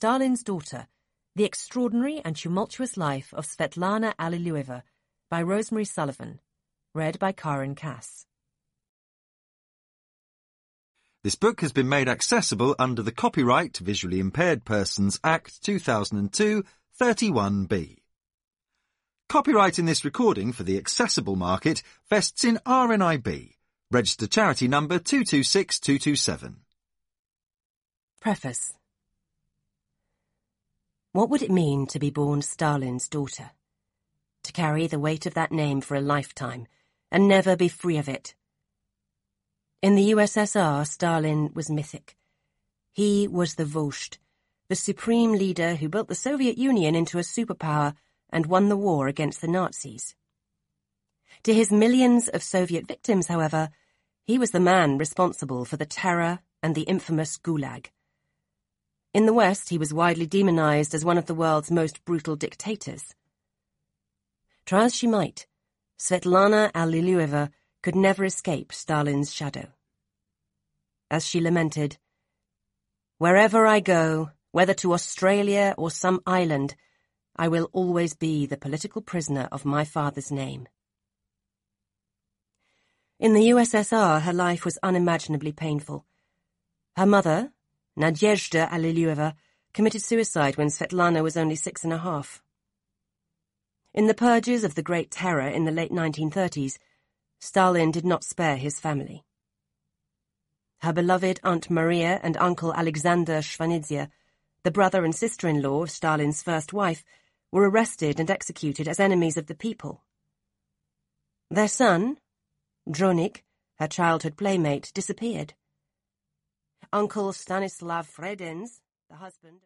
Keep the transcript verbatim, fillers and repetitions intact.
Stalin's Daughter, The Extraordinary and Tumultuous Life of Svetlana Alliluyeva by Rosemary Sullivan. Read by Karen Cass. This book has been made accessible under the Copyright Visually Impaired Persons Act two thousand two, thirty-one B. Copyright in this recording for the accessible market vests in R N I B, registered charity number two two six two two seven. Preface. What would it mean to be born Stalin's daughter? To carry the weight of that name for a lifetime and never be free of it? In the U S S R, Stalin was mythic. He was the Vozhd, the supreme leader who built the Soviet Union into a superpower and won the war against the Nazis. To his millions of Soviet victims, however, he was the man responsible for the terror and the infamous Gulag. In the West, he was widely demonized as one of the world's most brutal dictators. Try as she might, Svetlana Alliluyeva could never escape Stalin's shadow. As she lamented, "Wherever I go, whether to Australia or some island, I will always be the political prisoner of my father's name." In the U S S R, her life was unimaginably painful. Her mother, Nadezhda Alliluyeva, committed suicide when Svetlana was only six and a half. In the purges of the Great Terror in the late nineteen thirties, Stalin did not spare his family. Her beloved Aunt Maria and Uncle Alexander Shvanidze, the brother and sister-in-law of Stalin's first wife, were arrested and executed as enemies of the people. Their son, Dronik, her childhood playmate, disappeared. Uncle Stanislav Fredens, the husband